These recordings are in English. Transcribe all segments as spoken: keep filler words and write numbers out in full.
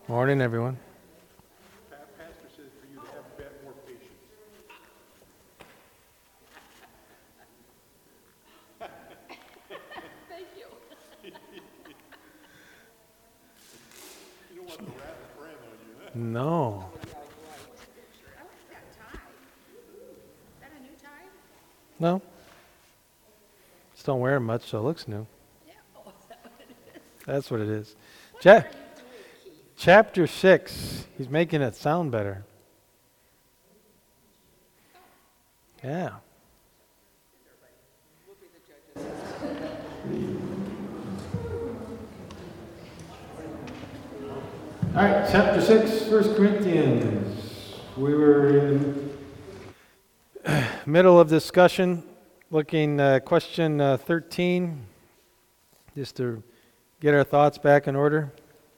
Morning, everyone. Pastor says for you to have a bit more patience. Thank you. You don't want the wrath of Fran on you, huh? No. I like that tie. Is that a new tie? No. Just don't wear it much, so it looks new. Yeah. Oh, is that what it is? That's what it is. What Cha- are you doing, Keith? chapter six. He's making it sound better. Yeah. We'll be the judges. All right, chapter six, First Corinthians. We were in the middle of discussion, looking at question uh, thirteen, just to get our thoughts back in order.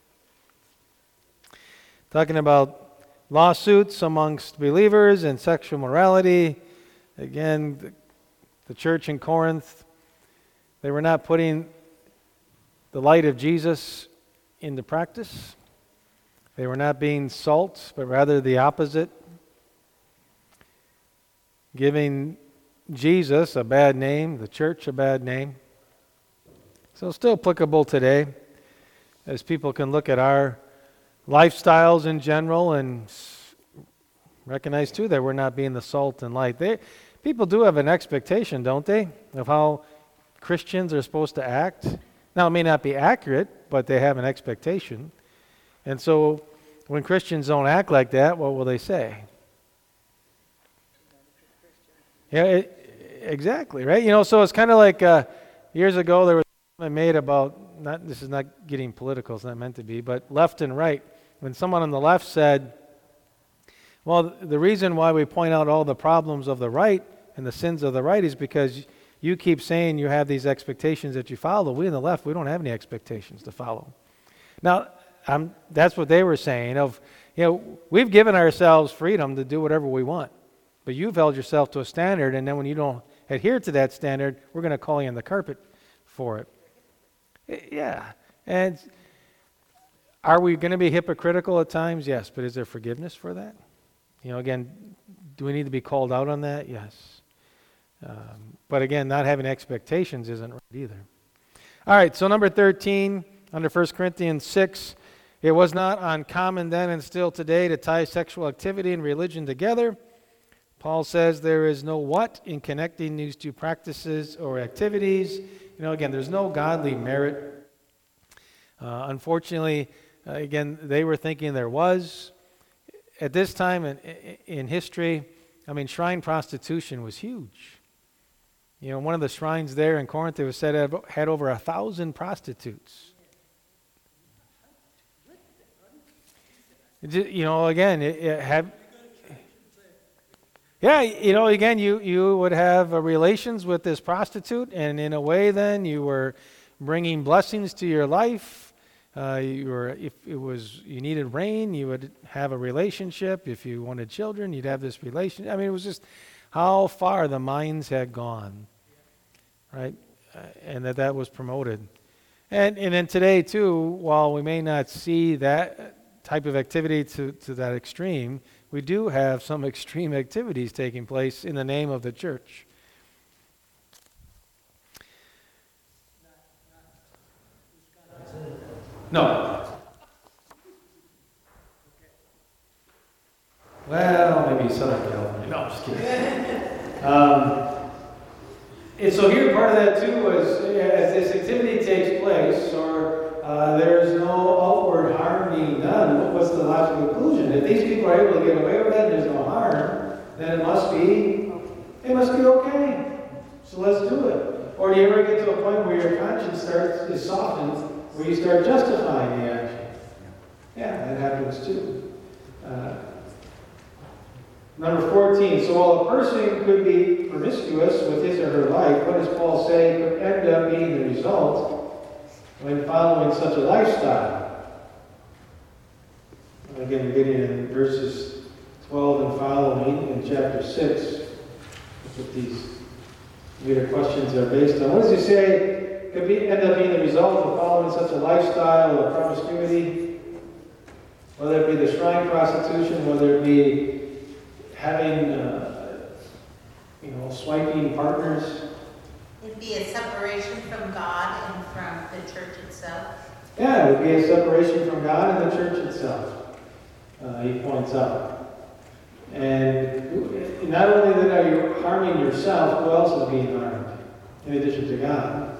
Talking about lawsuits amongst believers and sexual morality. Again, the, the church in Corinth, they were not putting the light of Jesus into practice. They were not being salt, but rather the opposite, giving Jesus a bad name, the church a bad name. So still applicable today, as people can look at our lifestyles in general and recognize too that we're not being the salt and light. They, people do have an expectation, don't they, of how Christians are supposed to act. Now, it may not be accurate, but they have an expectation. And so when Christians don't act like that, what will they say? Yeah, it, exactly, right? You know, so it's kind of like uh, years ago there was a comment made about, not this is not getting political, it's not meant to be, but left and right. When someone on the left said, well, the reason why we point out all the problems of the right and the sins of the right is because you keep saying you have these expectations that you follow. We on the left, we don't have any expectations to follow. Now, I'm, that's what they were saying of, you know, we've given ourselves freedom to do whatever we want, but you've held yourself to a standard, and then when you don't adhere to that standard, we're going to call you on the carpet for it. Yeah, and are we going to be hypocritical at times? Yes, but is there forgiveness for that? You know, again, do we need to be called out on that? Yes. Um, but again, not having expectations isn't right either. All right, so number thirteen, under First Corinthians six, it was not uncommon then and still today to tie sexual activity and religion together. Paul says there is no what in connecting these two practices or activities. You know, again, there's no godly merit. Uh, unfortunately, uh, again, they were thinking there was. At this time in, in history, I mean, shrine prostitution was huge. You know, one of the shrines there in Corinth, it was said had, had over a thousand prostitutes. You know, again, it, it have, yeah, you know, again, you, you would have uh, relations with this prostitute, and in a way then you were bringing blessings to your life. Uh, you were, if it was, you needed rain, you would have a relationship. If you wanted children, you'd have this relationship. I mean, it was just how far the minds had gone, right? Uh, and that that was promoted. And and then today, too, while we may not see that type of activity to, to that extreme, we do have some extreme activities taking place in the name of the church. No. Well, maybe Southern California. No, I'm just kidding. um, and so here, part of that too was as this activity takes place, or uh, there's no outward harm being done. What's the logical conclusion? If these people are able to get away with it, and there's no harm, then it must be, it must be okay. So let's do it. Or do you ever get to a point where your conscience starts is softened, where you start justifying the action? Yeah, that happens too. Uh, number fourteen, so while a person could be promiscuous with his or her life, what does Paul say could end up being the result when following such a lifestyle? Again, we're getting in verses twelve and following in chapter six, what these reader questions are based on. What does he say could be, end up being the result of following such a lifestyle of promiscuity? Whether it be the shrine prostitution, whether it be having, uh, you know, swiping partners. It'd be a separation from God and from the church itself. Yeah, it would be a separation from God and the church itself, uh, he points out. And not only that are you harming yourself, who else is being harmed in addition to God?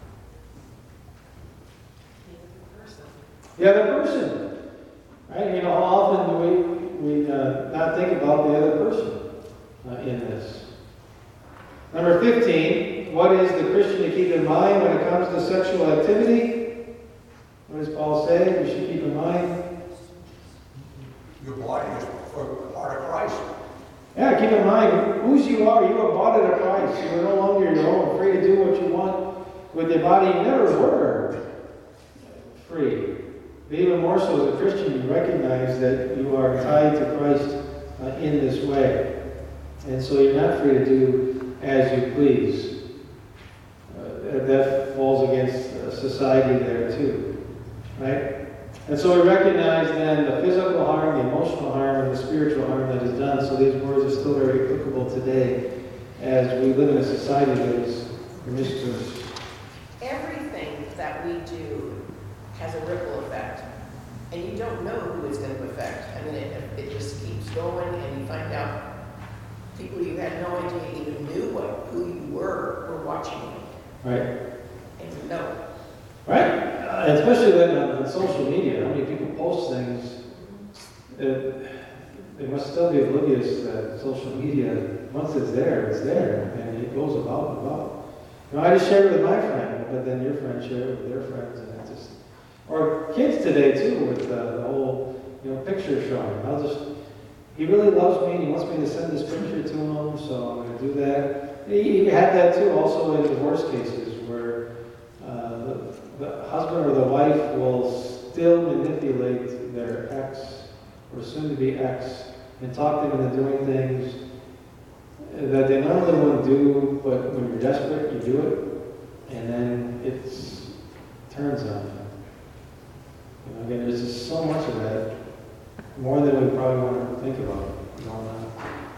The other person. Right? You know, how often do we, we uh, not think about the other person uh, in this? Number fifteen, what is the Christian to keep in mind when it comes to sexual activity? What does Paul say we should keep in mind? Your body is for part of Christ. Yeah, keep in mind whose you are. You are bought at a price. You are no longer your own, free to do what you want with your body. You never were free. But even more so as a Christian, you recognize that you are tied to Christ uh, in this way. And so you're not free to do as you please. Uh, that falls against uh, society there too. Right? And so we recognize then the physical harm, the emotional harm, and the spiritual harm that is done. So these words are still very applicable today as we live in a society that is promiscuous. Everything that we do has a ripple effect. And you don't know who it's going to affect. I mean, it, it just keeps going, and you find out people you had no idea even knew what who you were were watching you. Right? And you know. Right? Uh, especially then on, on social media. How many people post things that they must still be oblivious that social media, once it's there, it's there. And it goes about and about. You know, I just share it with my friend, but then your friends share it with their friends, and it just... Or kids today, too, with uh, the whole, you know, picture showing. I'll just... He really loves me, and he wants me to send this picture to him, so I'm going to do that. You have that, too, also in divorce cases, where uh, the, the husband or the wife will still manipulate their ex, or soon-to-be ex, and talk them into doing things that they normally wouldn't do, but when you're desperate, you do it, and then it turns on you. You know, again, there's just so much of that, more than we probably want to think about going on.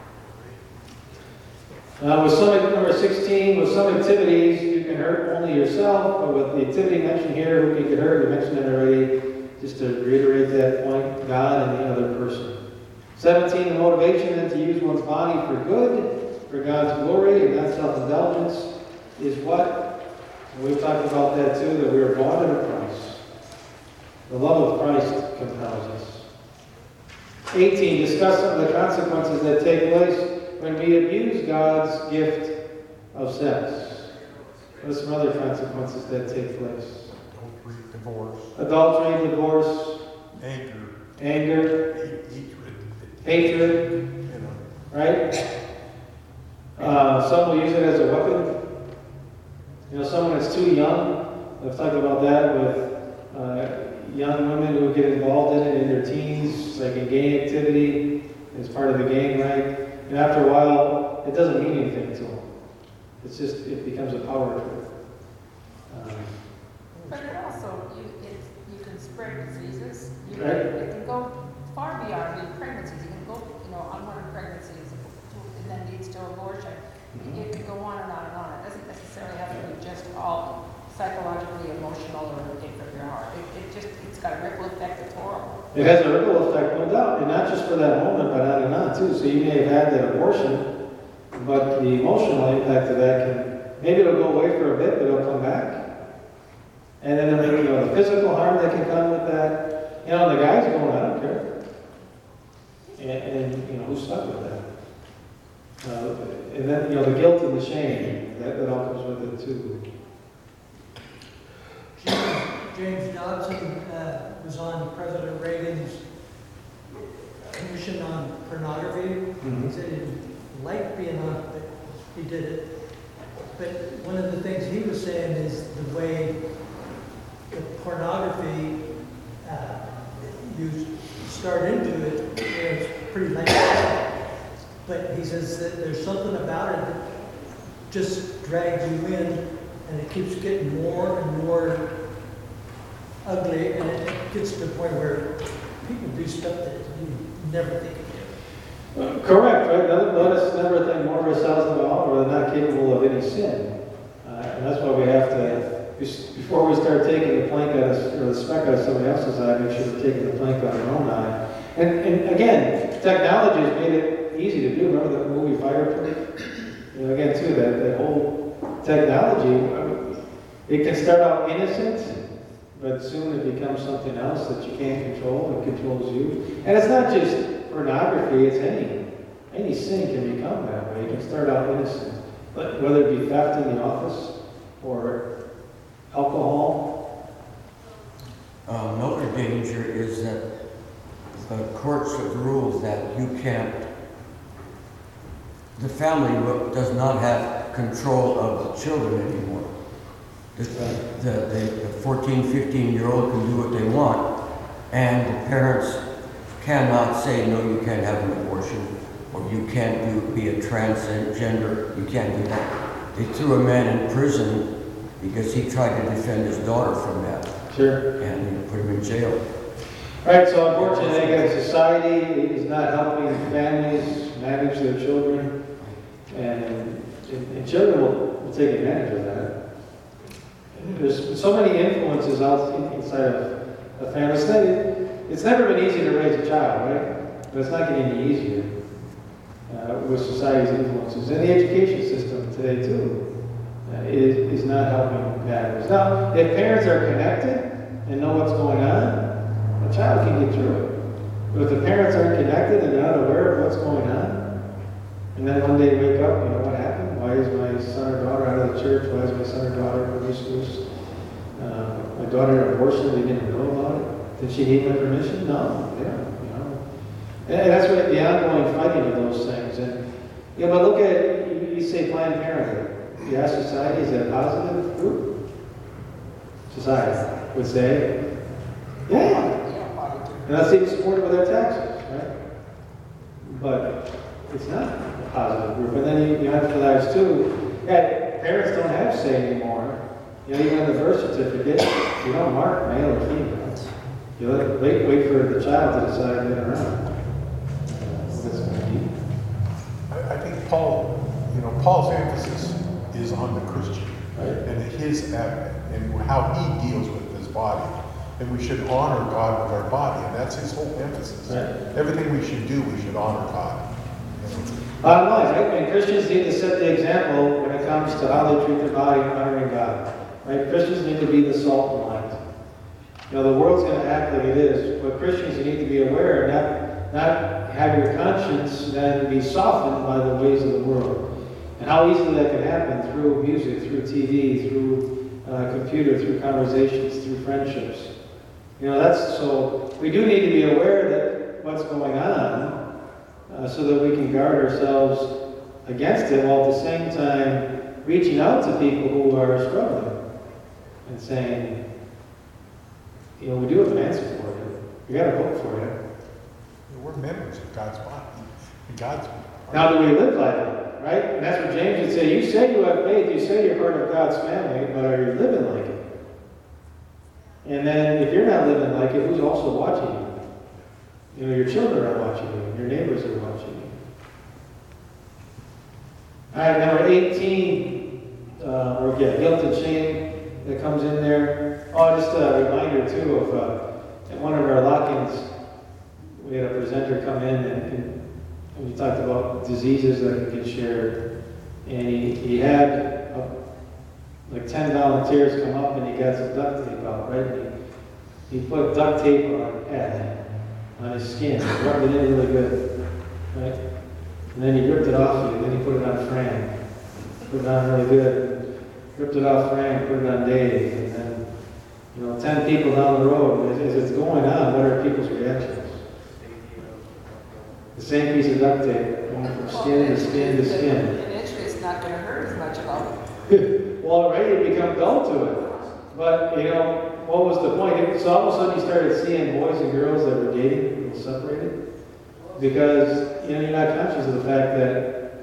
Uh, with some, number sixteen, with some activities, you can hurt only yourself, but with the activity mentioned here, who can get hurt, we mentioned it already, just to reiterate that point, God and the other person. seventeen, the motivation then to use one's body for good, for God's glory, and not self-indulgence, is what? And we've talked about that too, that we are bought at a price. The love of Christ compels us. eighteen, discuss some of the consequences that take place when we abuse God's gift of sex. What are some other consequences that take place? Adultery, divorce, Adultery, divorce, anger, anger, hatred, hatred, you know. right? Uh, some will use it as a weapon. You know, someone that's too young. I've talked about that with uh, young women who get involved in it in their teens, like in gang activity, as part of the gang, right? And after a while, it doesn't mean anything to them. It's just, it becomes a power trip. Um, But it also, you, it, you can spread diseases. You Right. can, it can go far beyond even pregnancies. You can go, you know, unwanted pregnancies, and then leads to abortion. Mhm. It can go on and on and on. It doesn't necessarily have to be just all psychologically, emotional, or looking from your heart. It, it just, it's got a ripple effect that's horrible. It has a ripple effect, no doubt, and not just for that moment, but on and on too. So you may have had that abortion, but the emotional impact of that can, maybe it'll go away for a bit, but it'll come back. And then, you know, the physical harm that can come with that. You know, the guy's going, I don't care. And, and you know, who's stuck with that? Uh, and then, you know, the guilt and the shame, that, that all comes with it too. James Dobson uh, was on President Reagan's commission on pornography. Mhm. He said he didn't like being on it, but he did it. But one of the things he was saying is the way the pornography, uh, you start into it, you know, it's pretty late. But he says that there's something about it that just drags you in, and it keeps getting more and more ugly, and it gets to the point where people do stuff that you never think of doing. Uh, Correct, right? Let, let us never think more of ourselves than we ought, or they're not capable of any sin. Uh, and that's why we have to, before we start taking the plank out of, or the speck out of somebody else's eye, make sure we're taking the plank out of our own eye. And, and again, technology has made it easy to do. Remember the movie Fireproof? You know, again, too, that, that whole technology, I mean, it can start out innocent, but soon it becomes something else that you can't control. It controls you. And it's not just pornography, it's any, any sin can become that way. It can start out innocent, but whether it be theft in the office or alcohol. Uh, Another danger is that the courts have ruled that you can't, the family ro- does not have control of the children anymore. The, the, the, the fourteen, fifteen year old can do what they want, and the parents cannot say, no, you can't have an abortion, or you can't do, be a transgender, you can't do that. They threw a man in prison because he tried to defend his daughter from that, Sure. and put him in jail. Right, so unfortunately, again, society is not helping families manage their children, and, and, and children will, will take advantage of that. There's so many influences out inside of a family. It's, not, it's never been easy to raise a child, right? But it's not getting any easier uh, with society's influences. And the education system today, too, uh, is, is not helping matters. Now, if parents are connected and know what's going on, a child can get through it. But if the parents aren't connected and not aware of what's going on, and then one day wake up, you know, what happened? Why is my son or daughter out of the church? Why is my son or daughter promiscuous? Uh, my daughter had an abortion, we didn't know about it. Did she need my permission? No, they don't, you know. And that's what the ongoing fighting of those things. And, you know, but look at, you, you say Planned Parenthood. You ask society, is that a positive group? Society would say, yeah. And that's even supported with their taxes, right? But it's not a positive group. And then you, you emphasize too, yeah, parents don't have say anymore. You know, even on the birth certificate, you don't mark male or female. You let, wait, wait for the child to decide later on. Uh, that's going to be. I, I think Paul, you know, Paul's emphasis is on the Christian, Right. and his uh, and how he deals with his body, and we should honor God with our body, and that's his whole emphasis. Right. Everything we should do, we should honor God. You know? Bottom line, right? And Christians need to set the example when it comes to how they treat their body and honoring God. Right? Christians need to be the salt and light. You know, the world's going to act like it is, but Christians, you need to be aware, not, not have your conscience then be softened by the ways of the world. And how easily that can happen through music, through T V, through uh, computer, through conversations, through friendships. You know, that's, so we do need to be aware that what's going on uh, so that we can guard ourselves against it, while at the same time reaching out to people who are struggling and saying, you know, we do have an answer for you. We got a vote for you. You know, we're members of God's body. And God's Now, do we live like it? Right? And that's what James would say. You say you have faith, you say you're part of God's family, but are you living like it? And then if you're not living like it, who's also watching you? You know, your children are watching you, your neighbors are watching you. All right, number eighteen, uh, or yeah, guilt and shame that comes in there. Oh, just a reminder too of uh, at one of our lock-ins, we had a presenter come in and, and and we talked about diseases that can get shared. And he, he had uh, like ten volunteers come up and he got some duct tape out, right? And he, he put duct tape on head, on his skin, rubbed it in really good, right? And then he ripped it off and then he put it on Fran. Put it on really good. Ripped it off Fran, put it on Dave. And then, you know, ten people down the road, as, as it's going on, what are people's reactions? The same piece of duct tape, going from skin to skin to skin. Eventually, it's not going to hurt as much at all. Well, right, you become dull to it. But, you know, what was the point? So all of a sudden you started seeing boys and girls that were dating and separated. Because, you know, you're not conscious of the fact that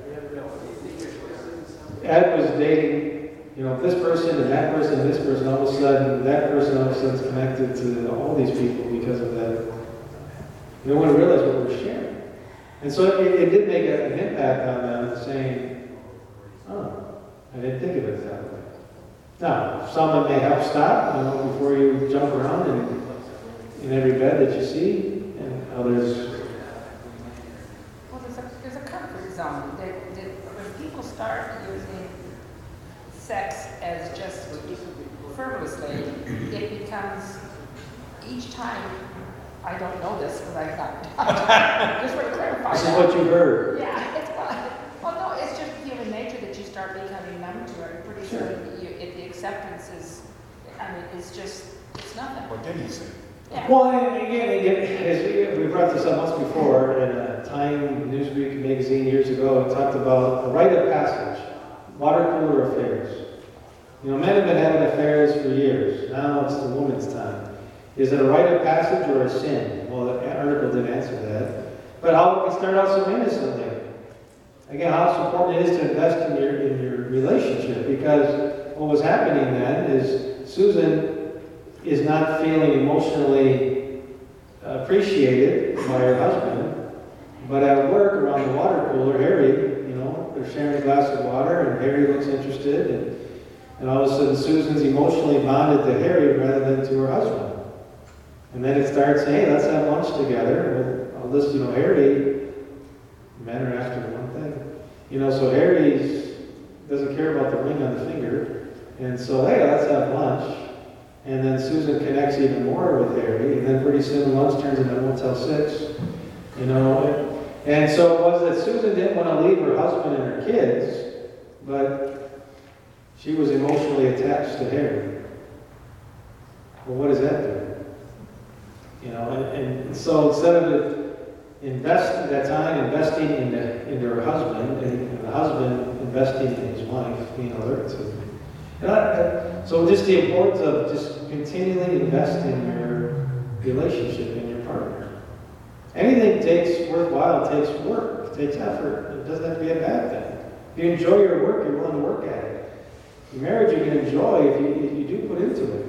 Ed was dating, you know, this person and that person and this person. All of a sudden, that person all of a sudden is connected to all these people because of that They wouldn't realize what we're sharing. And so it, it did make a, an impact on them, saying, oh, I didn't think of it that way. Now, some may help stop, you know, before you jump around in, in every bed that you see, and others. Well, there's a, there's a comfort zone. That, that when people start using sex as just frivolously, it becomes, each time, I don't know this because I got, just want to clarify This is that. what you heard. Yeah, it's, well, well, no, it's just human nature that you start becoming numb to it. Pretty Sure. soon, you, if the acceptance is, I mean, it's just, it's nothing. What did he say? Yeah. Well, and again, again, as we, we brought this up once before in a Time Newsweek magazine years ago, it talked about a rite of passage, water cooler affairs. You know, men have been having affairs for years. Now it's the woman's time. Is it a rite of passage or a sin? Well, the article didn't answer that. But how it can start out so innocently. Again, how important it is to invest in your in your relationship, because what was happening then is Susan is not feeling emotionally appreciated by her husband, but at work around the water cooler, Harry, you know, they're sharing a glass of water, and Harry looks interested, and, and all of a sudden Susan's emotionally bonded to Harry rather than to her husband. And then it starts, hey, let's have lunch together. Well, all this, you know, Harry, men are after one thing. You know, so Harry doesn't care about the ring on the finger. And so, hey, let's have lunch. And then Susan connects even more with Harry. And then pretty soon lunch turns into Motel six. You know, and so it was that Susan didn't want to leave her husband and her kids, but she was emotionally attached to Harry. Well, what does that do? You know, and, and so instead of invest at that time investing in the, into her husband, and, and the husband investing in his wife, being alert to it. And I, so just the importance of just continually invest in your relationship, in your partner. Anything takes worthwhile, takes work, takes effort. It doesn't have to be a bad thing. If you enjoy your work, you're willing to work at it. Your marriage you can enjoy if you, if you do put into it.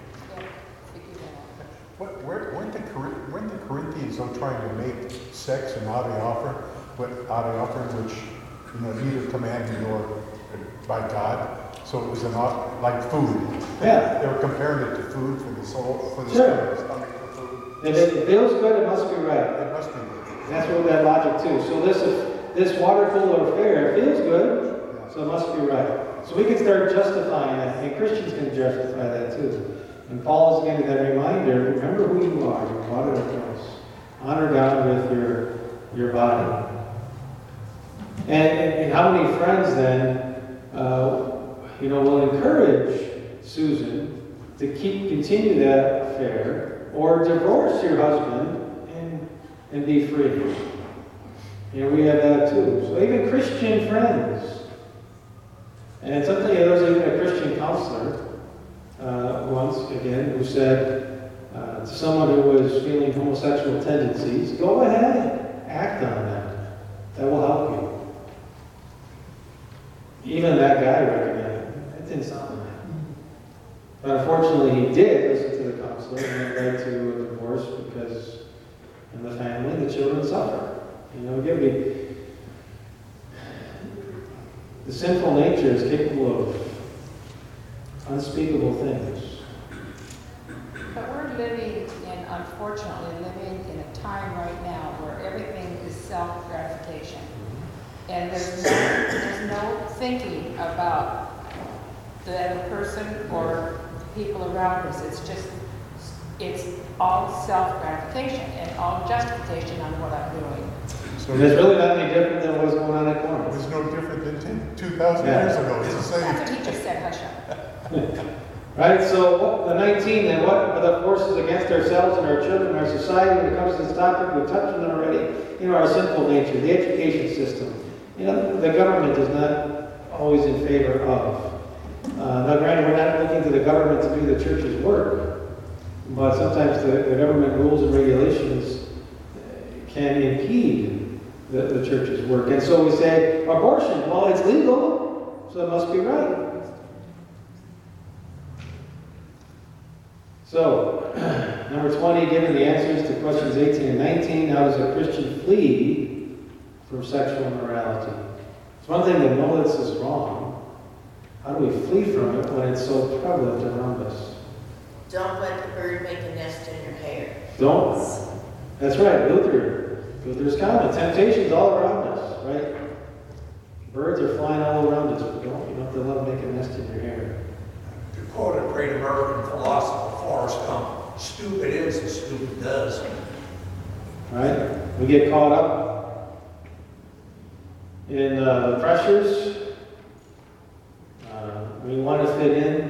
What, were- weren't the, Cor- weren't the Corinthians though trying to make sex an ave offer, what ave offer, which, you know, neither commanded nor by God? So it was an off- like food. Yeah. They were comparing it to food for the soul, for the Sure. spirit, stomach for food. If it feels good, it must be right. It must be good. And that's what that logic too. So this is, this water cooler affair, it feels good, so it must be right. So we can start justifying that, and Christians can justify that too. And Paul's giving that reminder, remember who you are, you're bought at a price. Honor God with your, your body. And, and, and how many friends then, uh, you know, will encourage Susan to keep, continue that affair, or divorce your husband and, and be free. You know, we have that too. So even Christian friends. And something, there was even a Christian counselor uh, once, again, who said uh, to someone who was feeling homosexual tendencies, go ahead, act on them. That will help you. Even that guy recognized it. That didn't sound right. But unfortunately, he did listen to the counselor, and it led to a divorce because in the family, the children suffer. You know, give me. The sinful nature is capable of unspeakable things. But we're living in, unfortunately, living in a time right now where everything is self-gratification. And there's no, there's no thinking about the other person or people around us. It's just, it's all self-gratification and all justification on what I'm doing. So And it's really not any different than what's going on at it Corinth. was no different than ten, two thousand Yeah. years ago. It's the That's same. what he just said, hush up. Right, so what, the nineteen, then what are the forces against ourselves and our children, our society when it comes to this topic? We've touched on it already. You know, our sinful nature, the education system. You know, the government is not always in favor of. Uh, now granted, we're not looking to the government to do the church's work, but sometimes the, the government rules and regulations can impede the, the church's work. And so we say, abortion, well, it's legal, so it must be right. So, Number twenty, given the answers to questions eighteen and nineteen, how does a Christian flee from sexual immorality? It's one thing to know this is wrong. How do we flee from it when it's so prevalent around us? Don't let the bird make a nest in your hair. Don't. That's right, Luther. Luther's comment. Temptation's all around us, right? Birds are flying all around us, but don't, you don't have to let them make a nest in your hair. To quote a great American philosopher, Forrest Gump, stupid is as stupid does. Right? We get caught up in uh, the pressures. Uh, we want to fit in.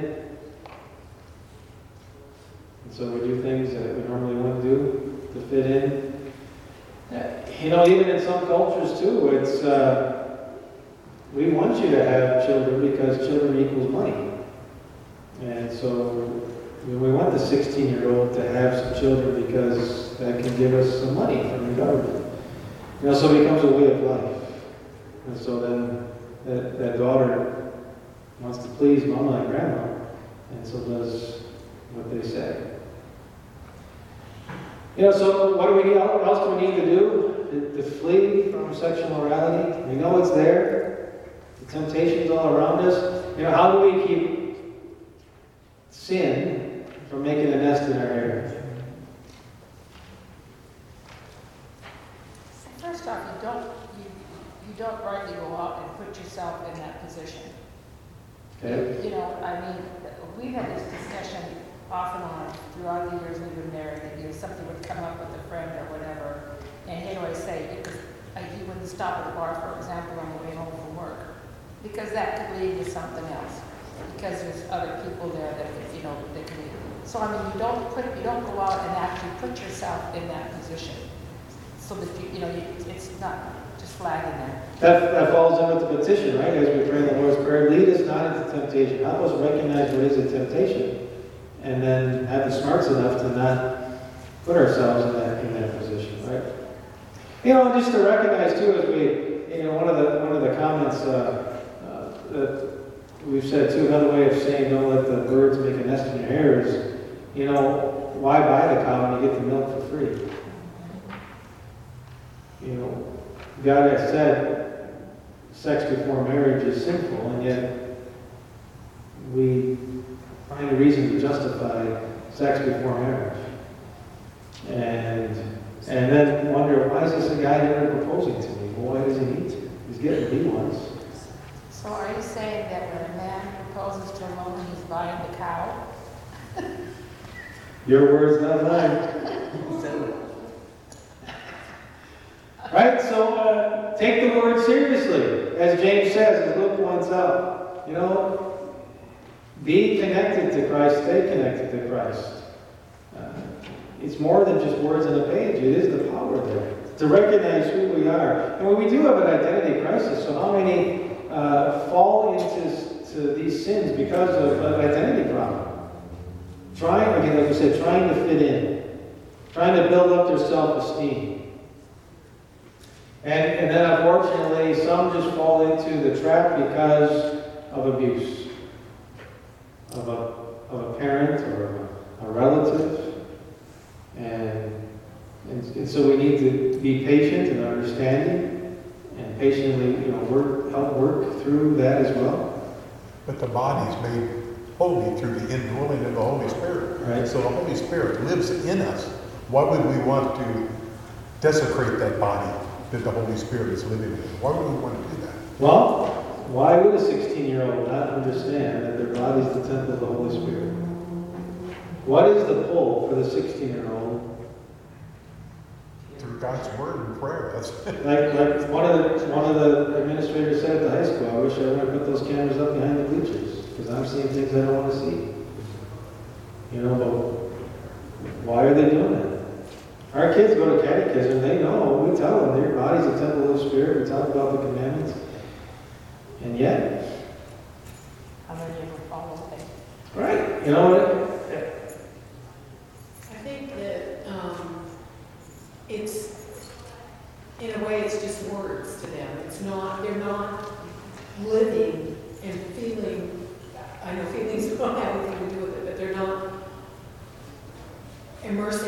And so we do things that we normally wouldn't do to fit in. Uh, you know, even in some cultures too, it's, uh, we want you to have children because children equals money. And so we want the sixteen-year-old to have some children because that can give us some money from the government. You know, so it becomes a way of life. And so then that, that daughter wants to please mama and grandma, and so does what they say. You know, so what do we need, what else do we need to do to, to flee from sexual morality? We know it's there. The temptation's all around us. You know, how do we keep sin from making a nest in our hair? First off, you don't, you, you don't rightly go out and put yourself in that position. Okay? You know, I mean, we've had this discussion off and on throughout the years we've been married, that, you know, something would come up with a friend or whatever, and he'd always say, because uh, he wouldn't stop at the bar, for example, on the way home from work, because that could lead to something else, because there's other people there that could, you know, that could lead. So, I mean, you don't put, you don't go out and actually put yourself in that position, so that you, you know, you, it's not just flagging there. That, that falls in with the petition, right? As we pray in the Lord's Prayer, lead us not into temptation. Help us recognize what is a temptation, and then have the smarts enough to not put ourselves in that in that position, right? You know, just to recognize too, as we, you know, one of the one of the comments uh, uh, that we've said too, another way of saying don't let the birds make a nest in your hair is, you know, why buy the cow when you get the milk for free? You know, God has said sex before marriage is sinful, and yet we find a reason to justify sex before marriage. And and then wonder, why is this a guy never proposing to me? Well, why does he need to? He's getting B ones. So are you saying that when a man proposes to a woman, he's buying the cow? Your words, not mine. Right? So uh, take the word seriously. As James says, as Luke points out, you know, be connected to Christ, stay connected to Christ. Uh, it's more than just words on a page. It is the power there to recognize who we are. And we do have an identity crisis. So how many uh, fall into to these sins because of an identity problem? Trying, again, like we said, trying to fit in. Trying to build up their self-esteem. And, and then unfortunately, some just fall into the trap because of abuse. Of a, of a parent or a, a relative. And, and, and so we need to be patient and understanding and patiently, you know, work, help work through that as well. But the body is made holy through the indwelling of the Holy Spirit. Right. So the Holy Spirit lives in us. Why would we want to desecrate that body that the Holy Spirit is living in? Why would we want to do that? Well, why would a sixteen-year-old not understand that their body is the temple of the Holy Spirit? What is the pull for the sixteen-year-old? Through God's word and prayer. That's Like, like one of the one of the administrators said at the high school, I wish I would have put those cameras up behind the bleachers because I'm seeing things I don't want to see. You know, but why are they doing that? Our kids go to catechism, they know, we tell them their body's a temple of the Spirit, we talk about the commandments. And yet, How many ever follow it? right, you know what? I think that um, it's, in a way, it's just words to them. It's not, they're not living and feeling, I know feelings don't have anything to do with it, but they're not immersing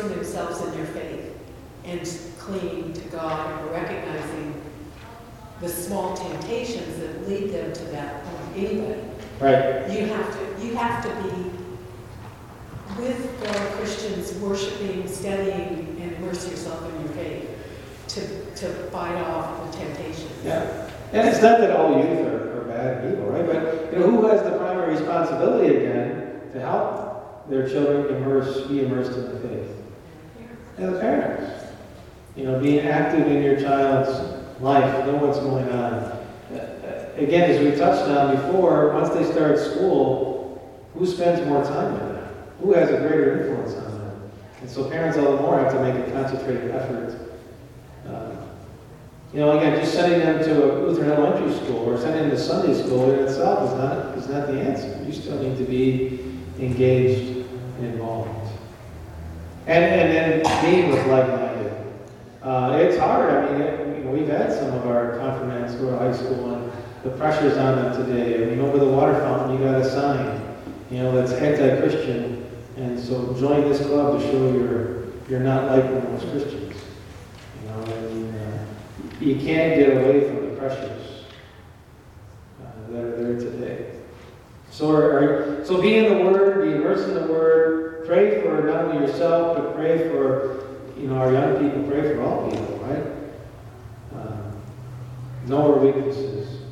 and clinging to God and recognizing the small temptations that lead them to that point anyway. Right. You have to, you have to be with fellow Christians, worshiping, studying, and immerse yourself in your faith to, to fight off the temptation. Yeah. And it's not that all youth are, are bad and evil, right? But you know, who has the primary responsibility again to help their children immerse, be immersed in the faith? And the parents. You know, being active in your child's life, know what's going on. Uh, again, as we touched on before, once they start school, who spends more time with them? Who has a greater influence on them? And so parents all the more have to make a concentrated effort. Uh, you know, again, just sending them to a Lutheran elementary school or sending them to Sunday school in itself is not, is not the answer. You still need to be engaged and involved. And, and then being with like-minded. Uh, it's hard. I mean, it, you know, we've had some of our confirmands go to high school, and the pressure's on them today. I mean, over the water fountain, you got a sign, you know, that's anti-Christian, and so join this club to show you're you're not like most Christians. You know, and uh, you can't get away from the pressures uh, that are there today. So, are, are, so be in the Word, be immersed in the Word. Pray for not only yourself, but pray for, you know, our young people. Pray for all people, right? Um, know our weaknesses.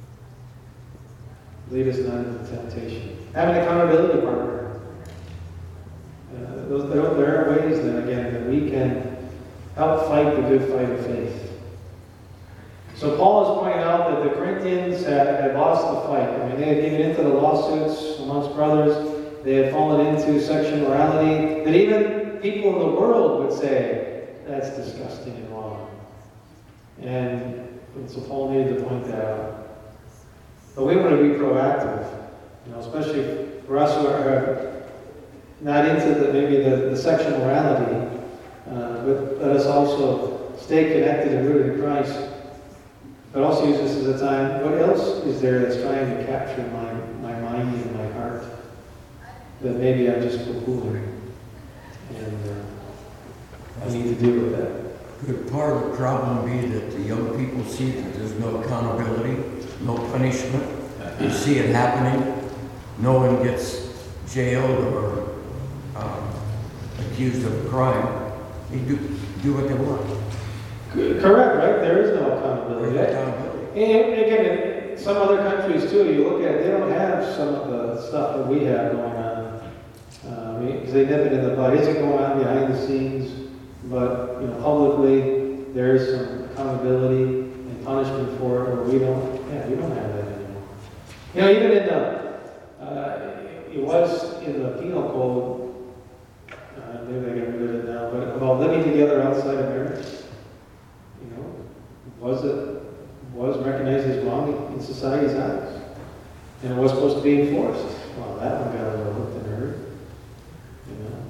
Lead us not into temptation. Have an accountability partner. Uh, those, there, there are ways, then again, that we can help fight the good fight of faith. So Paul is pointing out that the Corinthians had, had lost the fight. I mean, they had given into the lawsuits amongst brothers. They had fallen into sexual morality that even people in the world would say, that's disgusting and wrong. And, and so Paul needed to point that out. But we want to be proactive, you know, especially for us who are not into the, maybe the, the sexual morality, uh, but let us also stay connected and rooted in Christ. But also use this as a time, what else is there that's trying to capture my, my mind and my heart that maybe I'm just poo-pooing? And uh, I need to deal with that. Could part of the problem be that the young people see that there's no accountability, no punishment? You see it happening. No one gets jailed or um, accused of a crime. They do, do what they want. Correct, right? There is no accountability. There's no accountability. And again, in some other countries too, you look at it, they don't have some of the stuff that we have going on. Uh, because they nip it in the bud. It's going on behind the scenes, but you know, publicly there is some accountability and punishment for it, where we don't. Yeah, we don't have that anymore. You know, even in the, uh, it was in the penal code. Uh, maybe I get rid of it now, but about living together outside of marriage. You know, was it was recognized as wrong in society's eyes, and it was supposed to be enforced. Well, that one got overlooked and heard. You know.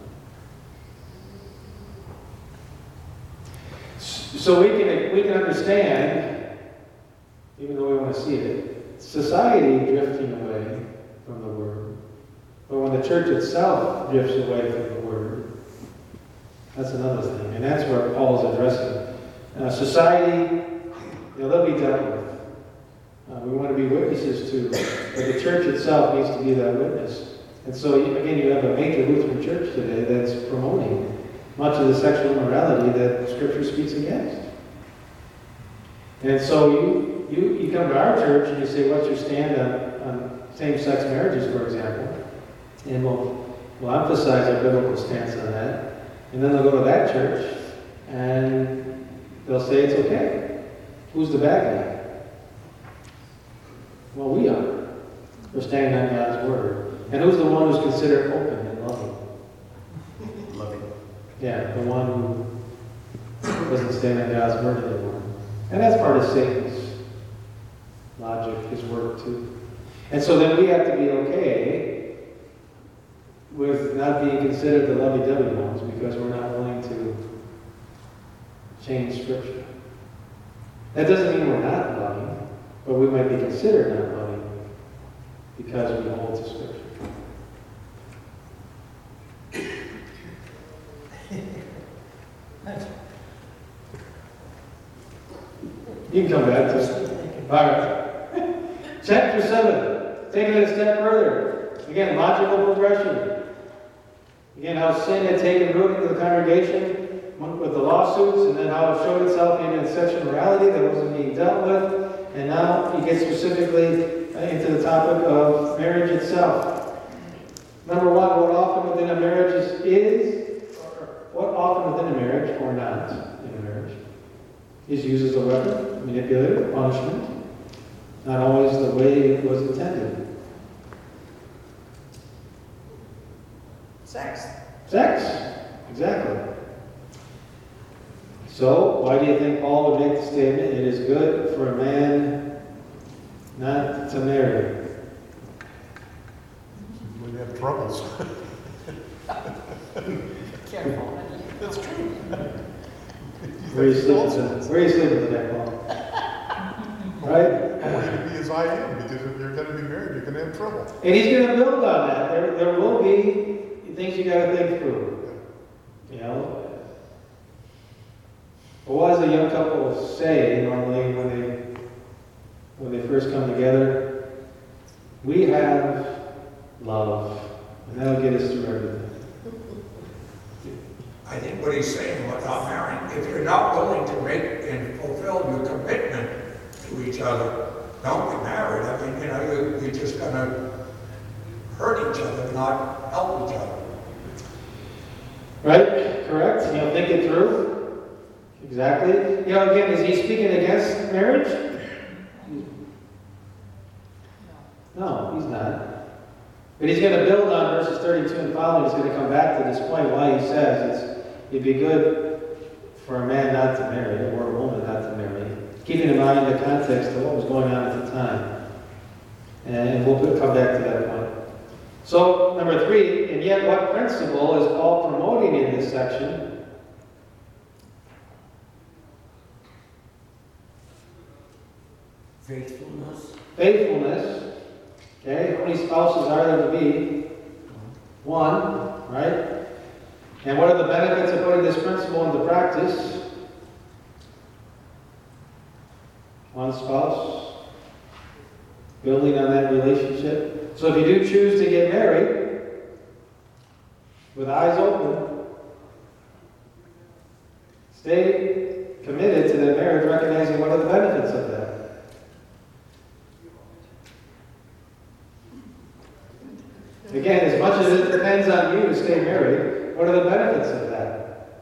So we can we can understand, even though we want to see it, society drifting away from the Word, but when the church itself drifts away from the Word, that's another thing, and that's where Paul is addressing. Uh, society, you know, they'll be dealt with. Uh, we want to be witnesses to, but the church itself needs to be that witness. And so, again, you have a major Lutheran church today that's promoting much of the sexual immorality that Scripture speaks against. And so you you, you come to our church and you say, what's your stand on, on same-sex marriages, for example? And we'll, we'll emphasize our biblical stance on that. And then they'll go to that church and they'll say it's okay. Who's the bad guy? Well, we are. We're standing on God's Word. And who's the one who's considered open and loving? Loving. Yeah, the one who doesn't stand on God's Word anymore. And that's part of Satan's logic, his work too. And so then we have to be okay with not being considered the lovey-dovey ones because we're not willing to change Scripture. That doesn't mean we're not loving, but we might be considered not loving because we hold to Scripture. You can come back to it. All right. Chapter seven, taking it a step further. Again, logical progression. Again, how sin had taken root into the congregation with the lawsuits, and then how it showed itself even in sexual morality that wasn't being dealt with. And now he gets specifically into the topic of marriage itself. Number one, what often within a marriage is, is or what often within a marriage or not in a marriage is used as a weapon, manipulative, punishment, not always the way it was intended. Sex. Sex, exactly. So, why do you think Paul would make the statement, it is good for a man not to marry? When you have troubles. Careful. That's true. Where are you sleeping tonight? Where are you sleeping tonight, Paul? Right? I want you to be as I am, because if you're going to be married, you're going to have trouble. And he's going to build on that. There, there will be things you got to think through. You know? But what does a young couple say normally when they when they first come together? We have love, and that'll get us through everything. I think what he's saying about marrying, if you're not willing to make and fulfill your commitment to each other, don't get married. I mean, you know, you, you're just going to hurt each other, not help each other. Right? Correct? You know, think it through. Exactly. You know, again, is he speaking against marriage? No, he's not. But he's going to build on verses thirty-two and following. He's going to come back to this point why he says it's it'd be good for a man not to marry or a woman not to marry, keeping in mind the context of what was going on at the time. And we'll come back to that point. So, number three, and yet what principle is Paul promoting in this section? Faithfulness. Faithfulness. Okay, how many spouses are there to be? One, right? And what are the benefits of putting this principle into practice? One spouse. Building on that relationship. So if you do choose to get married, with eyes open, stay committed to that marriage, recognizing what are the benefits of that. Again, as much as it depends on you to stay married, what are the benefits of that?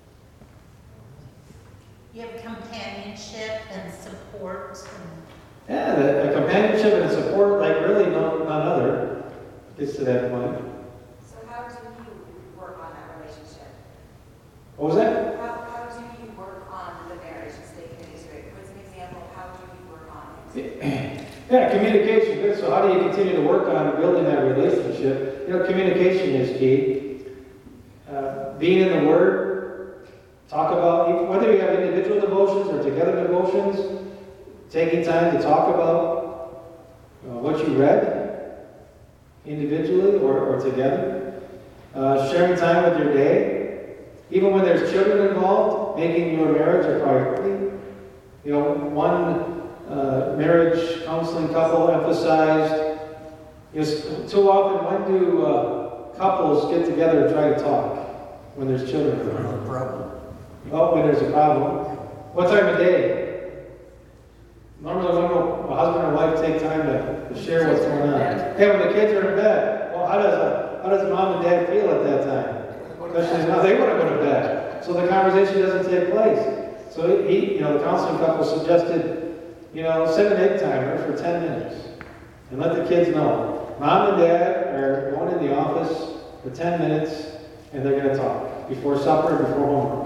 You have companionship and support. And Yeah, the, the companionship and support, like really no, none other, gets to that point. So how do you work on that relationship? What was that? How, how do you work on the marriage and stay committed to it? What's an example of how do you work on it? Yeah, communication. Good. So how do you continue to work on building that relationship? You know, communication is key. Uh, being in the Word, talk about, whether you have individual devotions or together devotions, taking time to talk about uh, what you read individually or, or together. Uh, sharing time with your day. Even when there's children involved, making your marriage a priority. You know, one uh, marriage counseling couple emphasized, is too often when do uh, couples get together and try to talk? When there's children involved. No problem. Oh, when there's a problem. What time of day? Normally when will a husband and wife take time to, to share what's going on? Hey, when the kids are in bed, well, how does a, how does mom and dad feel at that time? Especially now they want to go to bed. So the conversation doesn't take place. So he, you know, the counseling couple suggested, you know, set an egg timer for ten minutes. And let the kids know. Mom and dad are going in the office for ten minutes and they're going to talk before supper, before homework.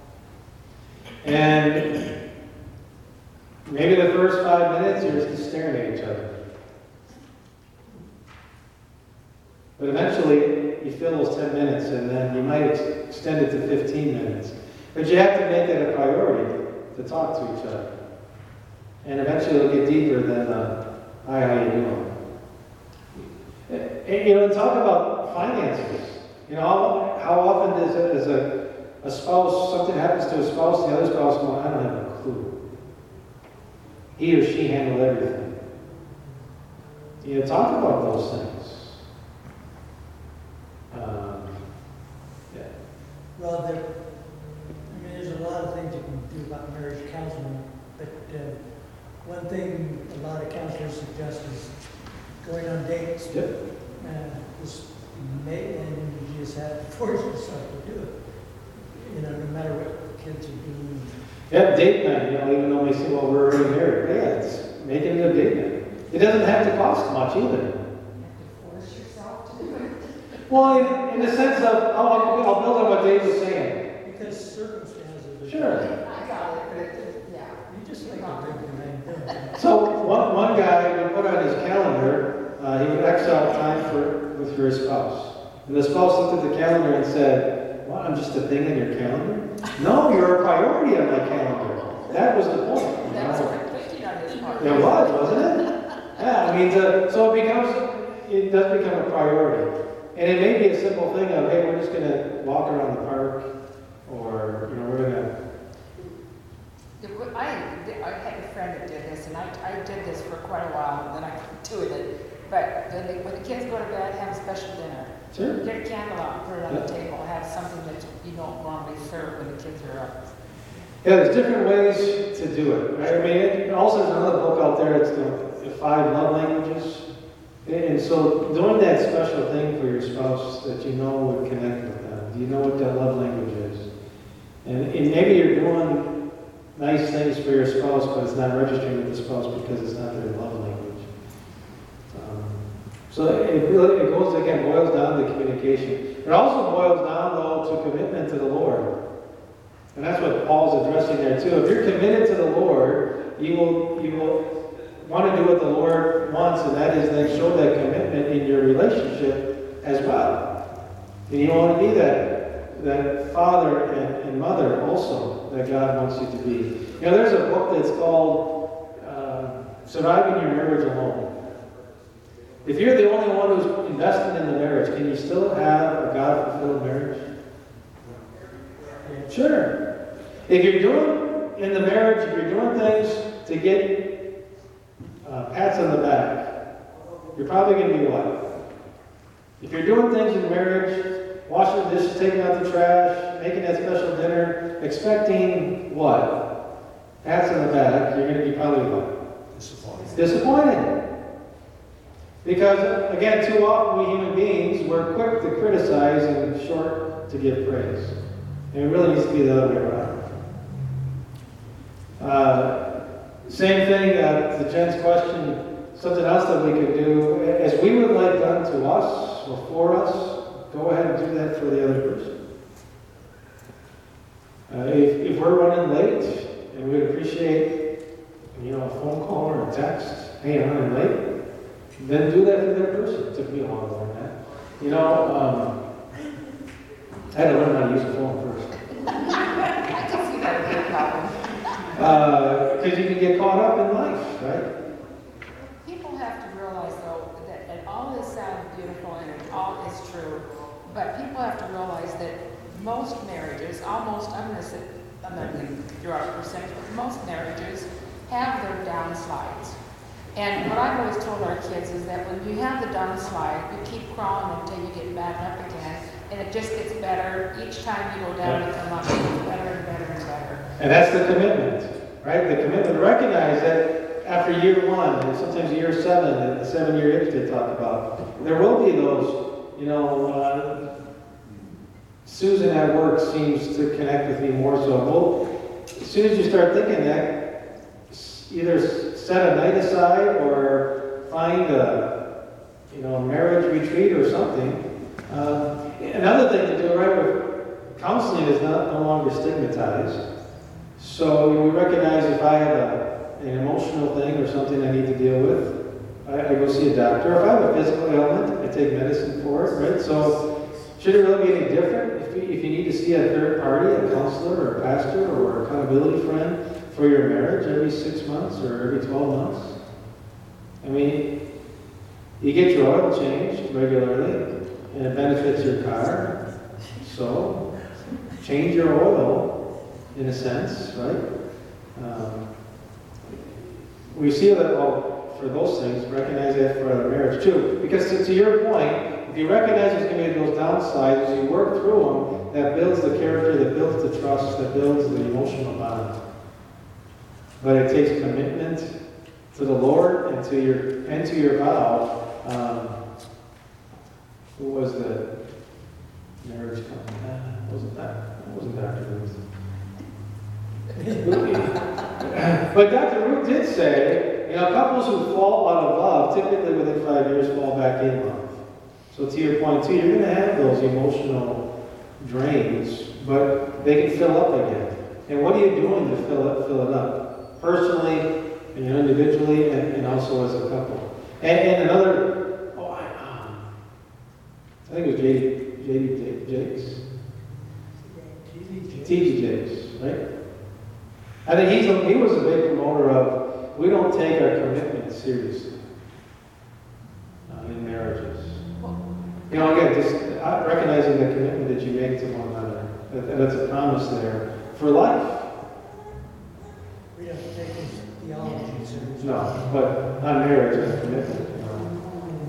And maybe the first five minutes you're just staring at each other. But eventually you fill those ten minutes and then you might ex- extend it to fifteen minutes. But you have to make it a priority to talk to each other. And eventually it'll get deeper than, uh, hi, how you doing? And, you know, talk about finances. You know, how, how often does a, does a, a spouse, something happens to a spouse, the other spouse going, I don't have a clue. he or she handle everything. You know, talk about those things. Um, yeah. Well, there, I mean, there's a lot of things you can do about marriage counseling, but uh, one thing a lot of counselors suggest is going on dates. Yep. Uh, just make, and you just have to force yourself to do it. You know, no matter what kids are doing. Yeah, date night, you know, even though we say, well, we're already married. Yeah, it's making it a date night. It doesn't have to cost much either. You have to force yourself to do it. Well, in, in the sense of, I'll, I'll I'll build on what Dave was saying. Because circumstances are. Sure. I got it, but it, yeah. You just like to bring the main thing. So one, one guy would put on his calendar, uh, he would X out time for, with for his spouse. And the spouse looked at the calendar and said, what, I'm just a thing on your calendar? No, you're a priority on my calendar. That was the point. you That was know? a quick on his part. It was, wasn't it? Yeah, I mean, the, so it becomes, it does become a priority. And it may be a simple thing of, hey, we're just going to walk around the park, or, you know, we're going to, I, I had a friend that did this, and I, I did this for quite a while, and then I couldn't do it. But when, they, when the kids go to bed, have a special dinner. sure. Get a candle out, put it on Yeah. the table, have something that you don't normally serve when the kids are up. Yeah, there's different ways to do it, right? I mean, it, also there's another book out there, it's the, the five love languages. And so doing that special thing for your spouse that you know would connect with them. Do you know what that love language is? And, and maybe you're doing nice things for your spouse, but it's not registering with the spouse because it's not their love language. Um, so it really, it goes, again, boils down to communication. It also boils down, though, to commitment to the Lord. And that's what Paul's addressing there, too. If you're committed to the Lord, you will, you will want to do what the Lord wants, and that is then show that commitment in your relationship as well. And you want to be that, that father and, and mother also that God wants you to be. You know, there's a book that's called uh, Surviving Your Marriage Alone. If you're the only one who's invested in the marriage, can you still have a God-fulfilled marriage? Sure. If you're doing in the marriage, if you're doing things to get Uh, pats on the back, you're probably going to be what? If you're doing things in marriage, washing the dishes, taking out the trash, making that special dinner, expecting what? Pats on the back, you're going to be probably what? Disappointed. Disappointed. Because, again, too often we human beings, we're quick to criticize and short to give praise. And it really needs to be the other way around. Uh, Same thing, uh, to Jen's question, something else that we could do, as we would like done to us or for us, go ahead and do that for the other person. Uh, if, if we're running late, and we'd appreciate, you know, a phone call or a text, hey, I'm running late, then do that for that person. It took me a while to learn that. You know, um, I had to learn how to use a phone first. I can see that would be a problem. Because uh, you can get caught up in life, right? People have to realize, though, that and all this sounds beautiful and it all is true, but people have to realize that most marriages, almost, I'm going to say, I'm not going to throw out a percentage, but most marriages have their downsides. And what I've always told our kids is that when you have the downslide, you keep crawling until you get back up again, and it just gets better. Each time you go down, Yeah. you come up, it gets better and better and better. And that's the commitment, right? The commitment to recognize that after year one, and sometimes year seven, and the seven-year itch they talk about, there will be those, you know, uh, Susan at work seems to connect with me more so. Well, as soon as you start thinking that, either set a night aside or find a, you know, a marriage retreat or something. Uh, another thing to do, right, with counseling is not no longer stigmatized. So we recognize if I have a, an emotional thing or something I need to deal with, I, I go see a doctor. If I have a physical ailment, I take medicine for it, right? So should it really be any different? If you, if you need to see a third party, a counselor or a pastor or a accountability friend for your marriage every six months or every twelve months? I mean, you get your oil changed regularly and it benefits your car. So change your oil in a sense, right? Um, we see that, well, for those things, recognize that for a marriage too. Because to, to your point, if you recognize there's going to be those downsides, as you work through them, that builds the character, that builds the trust, that builds the emotional bond. But it takes commitment to the Lord and to your and to your vow. Um, who was the marriage company? Uh, wasn't that? That wasn't Doctor Ruth. But Doctor Ruth did say, you know, couples who fall out of love typically within five years fall back in love. So to your point too, you're going to have those emotional drains, but they can fill up again. And what are you doing to fill it fill it up? Personally, and you know, individually, and, and also as a couple. And, and another, oh, I, um, I think it was J D Jakes. T D Jakes, right? I think he's a, he was a big promoter of, we don't take our commitment seriously uh, in marriages. You know, again, just uh, recognizing the commitment that you make to one another. That, that's a promise there for life. We don't take his theology seriously. No, but on marriage and commitment. You know.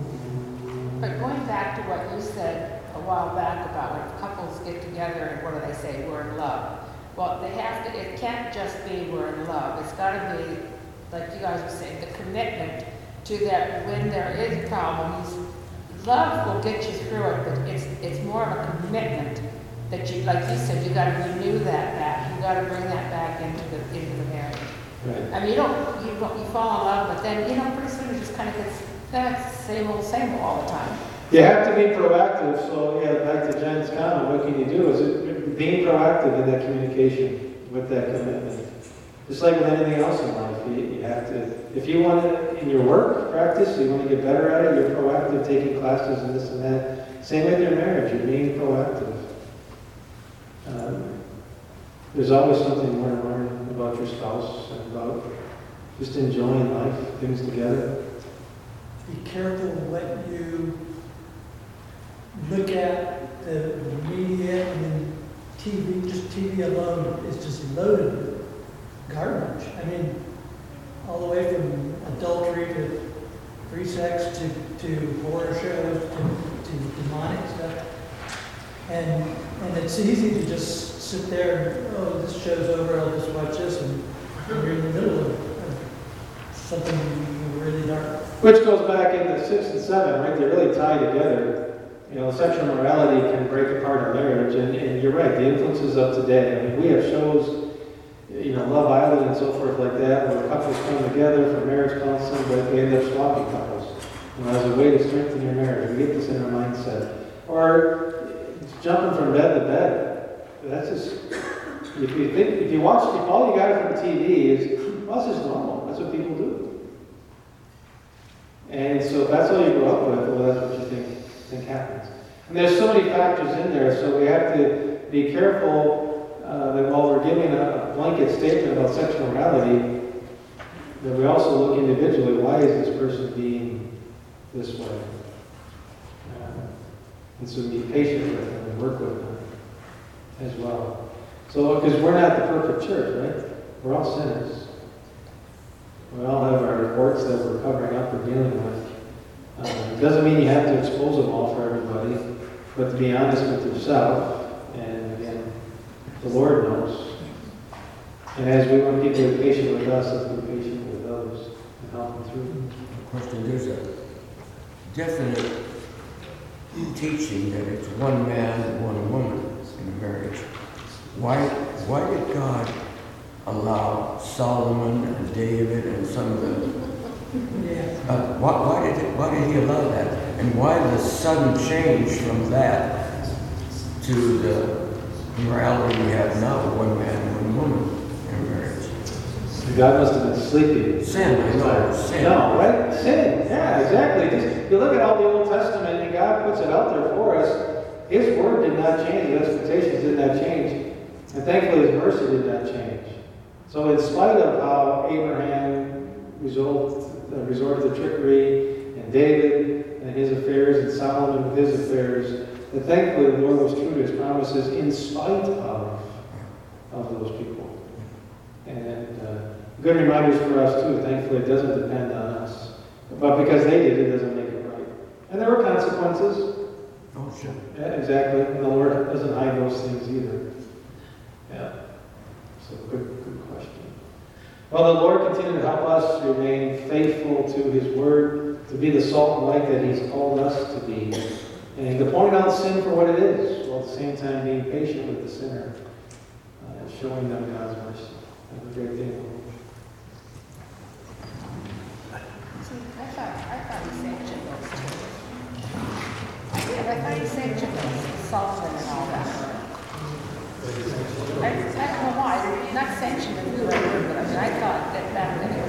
But going back to what you said a while back about when couples get together and what do they say, we're in love. Well, they have to, it can't just be we're in love. It's got to be, like you guys were saying, the commitment to that when there is problems, love will get you through it, but it's it's more of a commitment that you, like you said, you got to renew that back. You got to bring that back into the into the marriage. Right. I mean, you don't you don't, you fall in love, but then you know pretty soon it just kind of gets that's the same old same old all the time. You have to be proactive. So yeah, back to Jen's comment, what can you do? Is it being proactive in that communication with that commitment? Just like with anything else in life, you, you have to, if you want to, in your work practice, you want to get better at it, you're proactive, taking classes and this and that. Same with your marriage, you're being proactive. Um, there's always something more to learn about your spouse and about just enjoying life, things together. Be careful what you look at, the media and then T V, just T V alone is just loaded with garbage. I mean, all the way from adultery to free sex to, to horror shows to, to demonic stuff. And and it's easy to just sit there and, oh, this show's over, I'll just watch this, and you're in the middle of, of something really dark. Which goes back into six and seven, right? They're really tied together. You know, sexual morality can break apart a marriage, and, and you're right, the influences of today. I mean, we have shows, you know, Love Island and so forth like that, where couples come together for marriage counseling, but they end up swapping couples, you know, as a way to strengthen your marriage. We get this in our mindset. Or jumping from bed to bed. That's just, if you think, if you watch, if all you got from T V is, well, this is normal. That's what people do. And so if that's all you grew up with, well, that's what you think, think happens. And there's so many factors in there, so we have to be careful uh, that while we're giving a, a blanket statement about sexual morality, that we also look individually, why is this person being this way? Uh, and so be patient with them and work with them as well. So, because we're not the perfect church, right? We're all sinners. We all have our warts that we're covering up or dealing with. Uh, it doesn't mean you have to expose them all for everybody, but to be honest with yourself, and again, the Lord knows. And as we want people to be patient with us, let's be patient with others and help them through. The question is a definite teaching that it's one man and one woman in a marriage. Why, why did God allow Solomon and David and some of the Yeah. Uh, why, why did it, why did he allow that? And why the sudden change from that to the morality we have now, one man and one woman in a marriage? God must have been sleeping. Sin, I know, sin. No, right? Sin. Yeah, exactly. Just, you look at all the Old Testament, and God puts it out there for us. His word did not change. His expectations did not change. And thankfully, His mercy did not change. So in spite of how Abraham resolved Uh, resorted to trickery, and David and his affairs, and Solomon with his affairs, but thankfully the Lord was true to His promises in spite of, of those people. And uh, good reminders for us too. Thankfully, it doesn't depend on us. But because they did, it doesn't make it right. And there were consequences. Oh, sure. Yeah, exactly. And the Lord doesn't hide those things either. Yeah. So good, good question. Well, the Lord continue to help us remain faithful to His Word, to be the salt and light that He's called us to be, and to point out sin for what it is, while at the same time being patient with the sinner, uh, and showing them God's mercy. Have a great day. See, I thought, I thought he sanctioned those too. I did, I thought he sanctioned those, Solomon and all that. I, I don't know why, not sanctioned is the right word, but I mean, I thought that back then it